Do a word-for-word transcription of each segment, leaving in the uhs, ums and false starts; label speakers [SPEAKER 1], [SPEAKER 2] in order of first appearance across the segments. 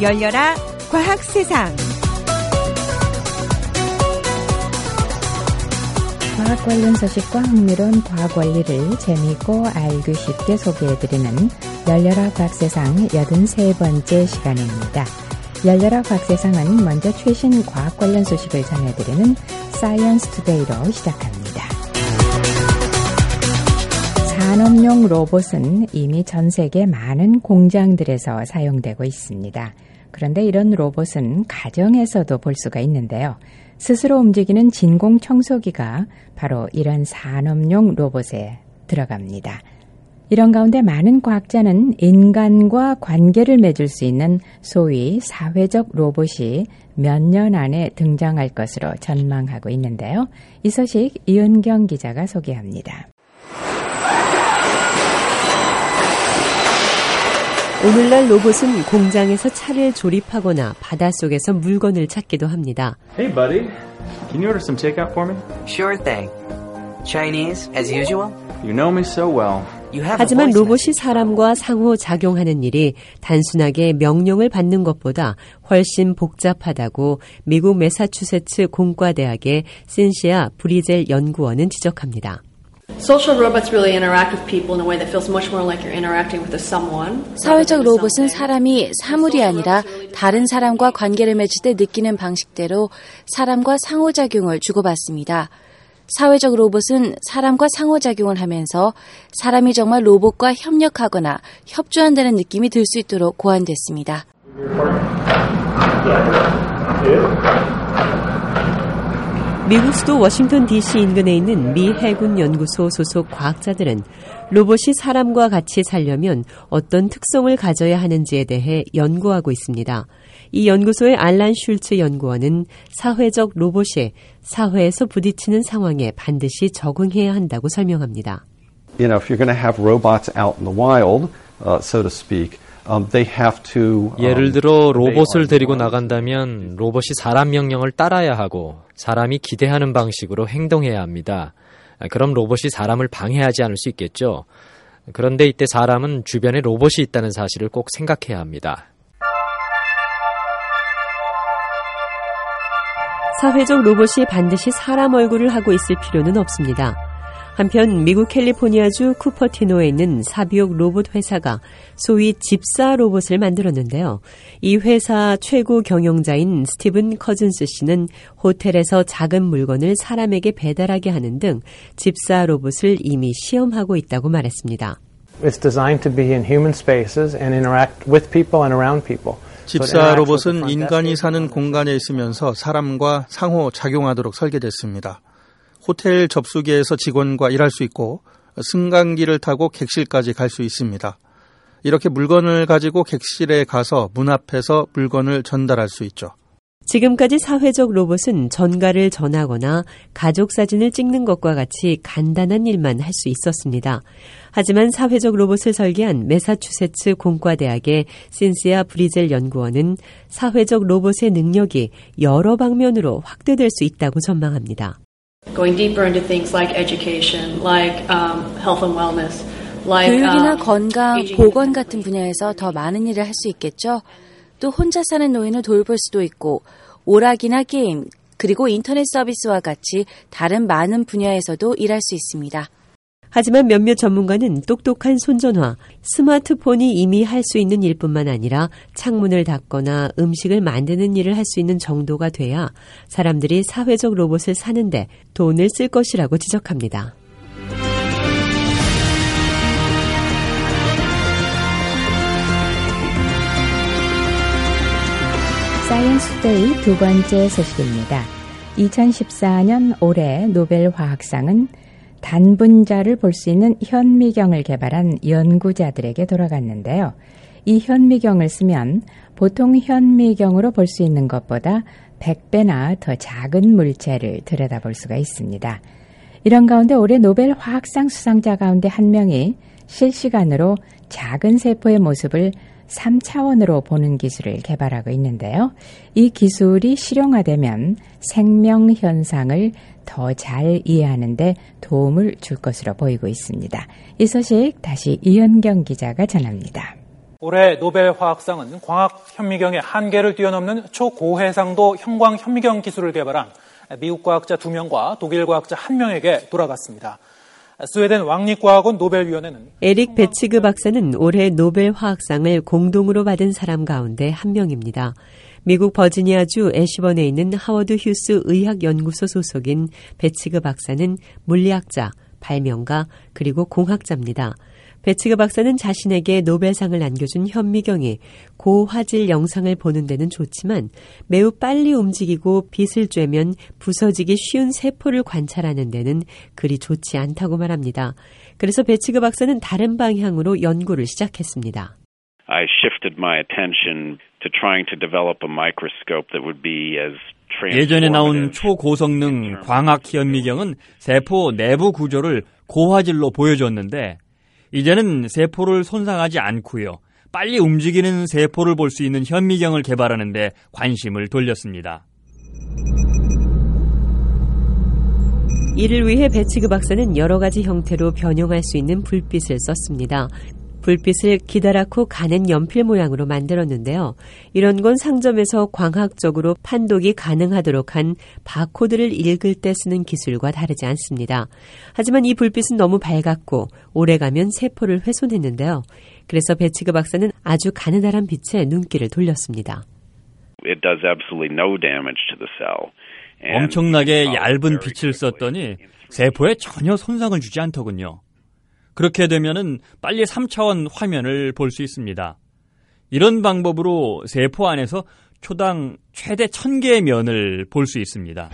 [SPEAKER 1] 열려라 과학세상.
[SPEAKER 2] 과학 관련 소식과 흥미로운 과학 원리를 재미있고 알기 쉽게 소개해드리는 열려라 과학세상 여든세 번째 시간입니다. 열려라 과학세상은 먼저 최신 과학 관련 소식을 전해드리는 사이언스 투데이로 시작합니다. 산업용 로봇은 이미 전 세계 많은 공장들에서 사용되고 있습니다. 그런데 이런 로봇은 가정에서도 볼 수가 있는데요. 스스로 움직이는 진공 청소기가 바로 이런 산업용 로봇에 들어갑니다. 이런 가운데 많은 과학자는 인간과 관계를 맺을 수 있는 소위 사회적 로봇이 몇 년 안에 등장할 것으로 전망하고 있는데요. 이 소식 이은경 기자가 소개합니다.
[SPEAKER 3] 오늘날 로봇은 공장에서 차를 조립하거나 바닷속에서 물건을 찾기도 합니다.
[SPEAKER 4] Hey buddy, can you order some takeout for me?
[SPEAKER 5] Sure thing. Chinese, as usual?
[SPEAKER 4] You know me so well.
[SPEAKER 3] 하지만 로봇이 사람과 상호작용하는 일이 단순하게 명령을 받는 것보다 훨씬 복잡하다고 미국 매사추세츠 공과대학의 신시아 브리젤 연구원은 지적합니다.
[SPEAKER 6] Social robots really interact with people in a way that feels much more like you're interacting with a someone.
[SPEAKER 7] 사회적 로봇은 사람이 사물이 아니라 다른 사람과 관계를 맺을 때 느끼는 방식대로 사람과 상호작용을 주고받습니다. 사회적 로봇은 사람과 상호작용을 하면서 사람이 정말 로봇과 협력하거나 협조한다는 느낌이 들 수 있도록 고안됐습니다.
[SPEAKER 3] 미국 수도 워싱턴 디씨 인근에 있는 미 해군 연구소 소속 과학자들은 로봇이 사람과 같이 살려면 어떤 특성을 가져야 하는지에 대해 연구하고 있습니다. 이 연구소의 알란 슐츠 연구원은 사회적 로봇이 사회에서 부딪히는 상황에 반드시 적응해야 한다고 설명합니다.
[SPEAKER 8] You know, if you're going to have robots out in the wild, uh, so to speak, um, they have to. Um,
[SPEAKER 9] 예를 들어 로봇을 데리고 나간다면 로봇이 사람 명령을 따라야 하고 사람이 기대하는 방식으로 행동해야 합니다. 그럼 로봇이 사람을 방해하지 않을 수 있겠죠. 그런데 이때 사람은 주변에 로봇이 있다는 사실을 꼭 생각해야 합니다.
[SPEAKER 3] 사회적 로봇이 반드시 사람 얼굴을 하고 있을 필요는 없습니다. 한편 미국 캘리포니아주 쿠퍼티노에 있는 사비용 로봇 회사가 소위 집사 로봇을 만들었는데요. 이 회사 최고 경영자인 스티븐 커즌스 씨는 호텔에서 작은 물건을 사람에게 배달하게 하는 등 집사 로봇을 이미 시험하고 있다고 말했습니다.
[SPEAKER 10] It's designed to be in human spaces and interact with people and around people.
[SPEAKER 11] 집사 로봇은 인간이 사는 공간에 있으면서 사람과 상호작용하도록 설계됐습니다. 호텔 접수기에서 직원과 일할 수 있고 승강기를 타고 객실까지 갈 수 있습니다. 이렇게 물건을 가지고 객실에 가서 문 앞에서 물건을 전달할 수 있죠.
[SPEAKER 3] 지금까지 사회적 로봇은 전가를 전하거나 가족 사진을 찍는 것과 같이 간단한 일만 할 수 있었습니다. 하지만 사회적 로봇을 설계한 매사추세츠 공과대학의 신시아 브리젤 연구원은 사회적 로봇의 능력이 여러 방면으로 확대될 수 있다고 전망합니다.
[SPEAKER 6] Going deeper into things like education, like um, health and wellness, like
[SPEAKER 7] 교육이나
[SPEAKER 6] um,
[SPEAKER 7] 건강, 보건 같은 분야에서 더 많은 일을 할 수 있겠죠. 또 혼자 사는 노인을 돌볼 수도 있고 오락이나 게임, 그리고 인터넷 서비스와 같이 다른 많은 분야에서도 일할 수 있습니다.
[SPEAKER 3] 하지만 몇몇 전문가는 똑똑한 손전화, 스마트폰이 이미 할 수 있는 일뿐만 아니라 창문을 닫거나 음식을 만드는 일을 할 수 있는 정도가 돼야 사람들이 사회적 로봇을 사는데 돈을 쓸 것이라고 지적합니다.
[SPEAKER 2] 사이언스 투데이 두 번째 소식입니다. 이천십사 년 올해 노벨 화학상은 단분자를 볼 수 있는 현미경을 개발한 연구자들에게 돌아갔는데요. 이 현미경을 쓰면 보통 현미경으로 볼 수 있는 것보다 백 배나 더 작은 물체를 들여다볼 수가 있습니다. 이런 가운데 올해 노벨 화학상 수상자 가운데 한 명이 실시간으로 작은 세포의 모습을 삼 차원으로 보는 기술을 개발하고 있는데요. 이 기술이 실용화되면 생명 현상을 더 잘 이해하는 데 도움을 줄 것으로 보이고 있습니다. 이 소식 다시 이은경 기자가 전합니다.
[SPEAKER 12] 올해 노벨 화학상은 광학 현미경의 한계를 뛰어넘는 초고해상도 형광 현미경 기술을 개발한 미국 과학자 두 명과 독일 과학자 한 명에게 돌아갔습니다. 스웨덴 왕립과학원 노벨위원회는
[SPEAKER 3] 에릭 베치그 박사는 올해 노벨 화학상을 공동으로 받은 사람 가운데 한 명입니다. 미국 버지니아주 애시번에 있는 하워드 휴스 의학연구소 소속인 베치그 박사는 물리학자, 발명가, 그리고 공학자입니다. 베치그 박사는 자신에게 노벨상을 안겨준 현미경이 고화질 영상을 보는 데는 좋지만 매우 빨리 움직이고 빛을 쬐면 부서지기 쉬운 세포를 관찰하는 데는 그리 좋지 않다고 말합니다. 그래서 베치그 박사는 다른 방향으로 연구를 시작했습니다.
[SPEAKER 13] I shifted my attention to trying to develop a microscope that would be as
[SPEAKER 14] 예전에 나온 초고성능 광학 현미경은 세포 내부 구조를 고화질로 보여줬는데 이제는 세포를 손상하지 않고요. 빨리 움직이는 세포를 볼 수 있는 현미경을 개발하는 데 관심을 돌렸습니다.
[SPEAKER 3] 이를 위해 베치그 박사는 여러 가지 형태로 변형할 수 있는 불빛을 썼습니다. 불빛을 기다랗고 가는 연필 모양으로 만들었는데요. 이런 건 상점에서 광학적으로 판독이 가능하도록 한 바코드를 읽을 때 쓰는 기술과 다르지 않습니다. 하지만 이 불빛은 너무 밝았고 오래가면 세포를 훼손했는데요. 그래서 베치그 박사는 아주 가느다란 빛에 눈길을 돌렸습니다.
[SPEAKER 13] It does absolutely no damage to the cell.
[SPEAKER 14] 엄청나게 얇은 빛을 썼더니 세포에 전혀 손상을 주지 않더군요. 그렇게 되면은 빨리 삼 차원 화면을 볼 수 있습니다. 이런 방법으로 세포 안에서 초당 최대 천 개의 면을 볼 수 있습니다.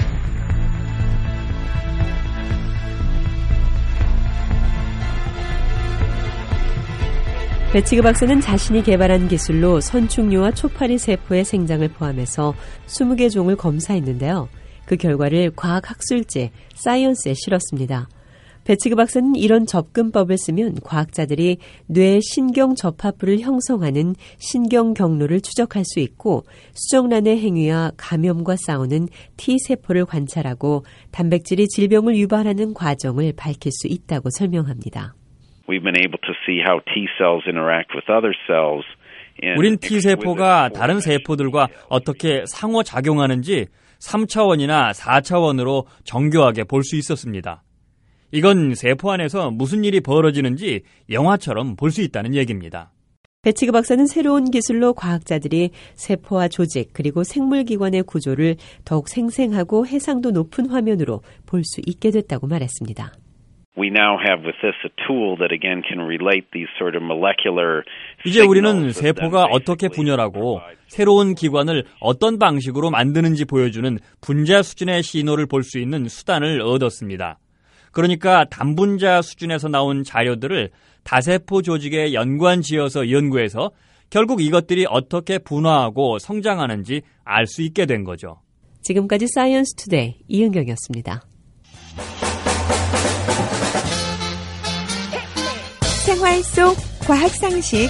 [SPEAKER 3] 베치그 박사는 자신이 개발한 기술로 선충류와 초파리 세포의 생장을 포함해서 스무 개 종을 검사했는데요. 그 결과를 과학학술지 사이언스에 실었습니다. 베치그 박사는 이런 접근법을 쓰면 과학자들이 뇌의 신경 접합부를 형성하는 신경 경로를 추적할 수 있고 수정란의 행위와 감염과 싸우는 T세포를 관찰하고 단백질이 질병을 유발하는 과정을 밝힐 수 있다고 설명합니다.
[SPEAKER 13] We've been able to see how T cells interact with other cells.
[SPEAKER 14] 우린 T세포가 다른 세포들과 어떻게 상호작용하는지 삼 차원이나 사 차원으로 정교하게 볼 수 있었습니다. 이건 세포 안에서 무슨 일이 벌어지는지 영화처럼 볼 수 있다는 얘기입니다.
[SPEAKER 3] 베치그 박사는 새로운 기술로 과학자들이 세포와 조직 그리고 생물기관의 구조를 더욱 생생하고 해상도 높은 화면으로 볼 수 있게 됐다고 말했습니다.
[SPEAKER 13] We now have with this a tool that again can relate these sort of molecular
[SPEAKER 14] 이제 우리는 세포가 어떻게 분열하고 새로운 기관을 어떤 방식으로 만드는지 보여주는 분자 수준의 신호를 볼 수 있는 수단을 얻었습니다. 그러니까 단분자 수준에서 나온 자료들을 다세포 조직에 연관지어서 연구해서 결국 이것들이 어떻게 분화하고 성장하는지 알 수 있게 된 거죠.
[SPEAKER 3] 지금까지 사이언스 투데이 이은경이었습니다.
[SPEAKER 1] 생활 속 과학 상식.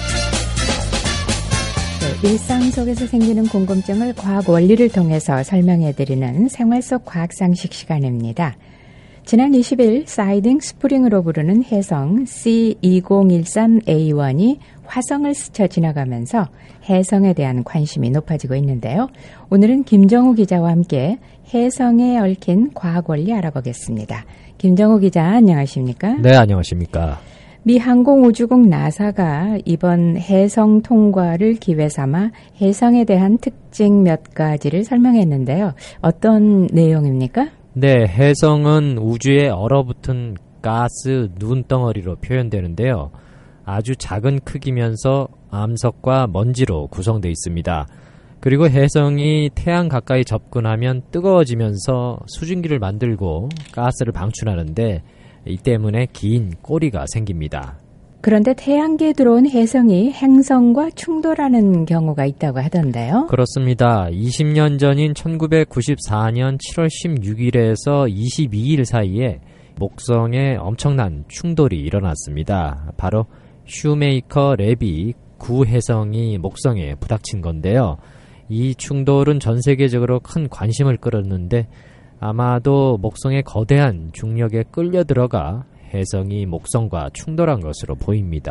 [SPEAKER 2] 네, 일상 속에서 생기는 궁금증을 과학 원리를 통해서 설명해드리는 생활 속 과학 상식 시간입니다. 지난 이십 일 사이딩 스프링으로 부르는 혜성 씨 이공일삼 에이원이 화성을 스쳐 지나가면서 혜성에 대한 관심이 높아지고 있는데요. 오늘은 김정우 기자와 함께 혜성에 얽힌 과학 원리 알아보겠습니다. 김정우 기자, 안녕하십니까?
[SPEAKER 9] 네, 안녕하십니까?
[SPEAKER 2] 미 항공우주국 나사가 이번 혜성 통과를 기회 삼아 혜성에 대한 특징 몇 가지를 설명했는데요. 어떤 내용입니까?
[SPEAKER 9] 네, 혜성은 우주에 얼어붙은 가스 눈덩어리로 표현되는데요. 아주 작은 크기면서 암석과 먼지로 구성되어 있습니다. 그리고 혜성이 태양 가까이 접근하면 뜨거워지면서 수증기를 만들고 가스를 방출하는데 이 때문에 긴 꼬리가 생깁니다.
[SPEAKER 2] 그런데 태양계에 들어온 혜성이 행성과 충돌하는 경우가 있다고 하던데요.
[SPEAKER 9] 그렇습니다. 이십 년 전인 천구백구십사 년 칠월 십육일에서 이십이일 사이에 목성에 엄청난 충돌이 일어났습니다. 바로 슈메이커 레비 구 혜성이 목성에 부닥친 건데요. 이 충돌은 전 세계적으로 큰 관심을 끌었는데 아마도 목성의 거대한 중력에 끌려 들어가 혜성이 목성과 충돌한 것으로 보입니다.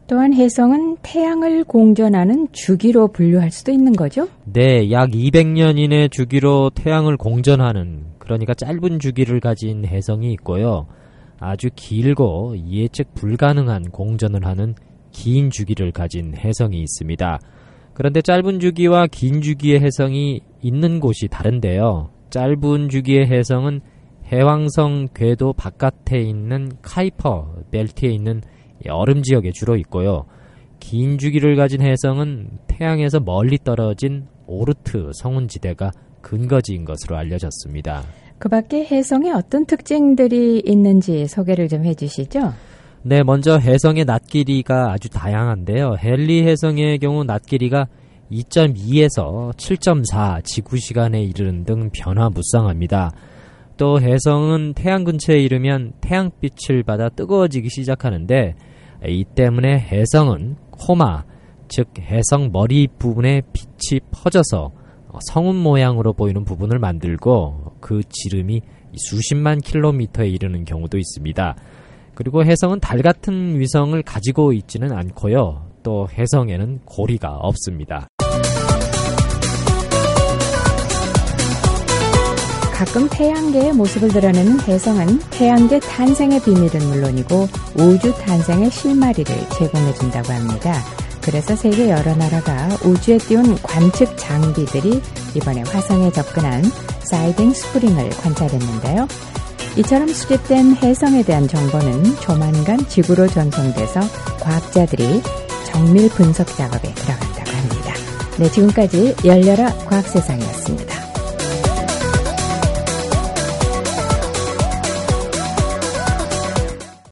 [SPEAKER 2] 또한 혜성은 태양을 공전하는 주기로 분류할 수도 있는 거죠?
[SPEAKER 9] 네, 약 이백 년인의 주기로 태양을 공전하는, 그러니까 짧은 주기를 가진 혜성이 있고요. 아주 길고 예측 불가능한 공전을 하는 긴 주기를 가진 혜성이 있습니다. 그런데 짧은 주기와 긴 주기의 혜성이 있는 곳이 다른데요. 짧은 주기의 혜성은 해왕성 궤도 바깥에 있는 카이퍼 벨트에 있는 얼음 지역에 주로 있고요. 긴 주기를 가진 혜성은 태양에서 멀리 떨어진 오르트 성운지대가 근거지인 것으로 알려졌습니다.
[SPEAKER 2] 그 밖에 혜성에 어떤 특징들이 있는지 소개를 좀 해주시죠.
[SPEAKER 9] 네, 먼저 혜성의 낮 길이가 아주 다양한데요. 헨리 혜성의 경우 낮 길이가 이 점 이에서 칠 점 사 지구시간에 이르는 등 변화무쌍합니다. 또 혜성은 태양 근처에 이르면 태양빛을 받아 뜨거워지기 시작하는데, 이 때문에 혜성은 코마, 즉 혜성 머리 부분에 빛이 퍼져서 성운 모양으로 보이는 부분을 만들고 그 지름이 수십만 킬로미터에 이르는 경우도 있습니다. 그리고 혜성은 달 같은 위성을 가지고 있지는 않고요. 또 혜성에는 고리가 없습니다.
[SPEAKER 2] 가끔 태양계의 모습을 드러내는 혜성은 태양계 탄생의 비밀은 물론이고 우주 탄생의 실마리를 제공해준다고 합니다. 그래서 세계 여러 나라가 우주에 띄운 관측 장비들이 이번에 화성에 접근한 사이딩 스프링을 관찰했는데요. 이처럼 수집된 혜성에 대한 정보는 조만간 지구로 전송돼서 과학자들이 정밀 분석 작업에 들어간다고 합니다. 네, 지금까지 열려라 과학세상이었습니다.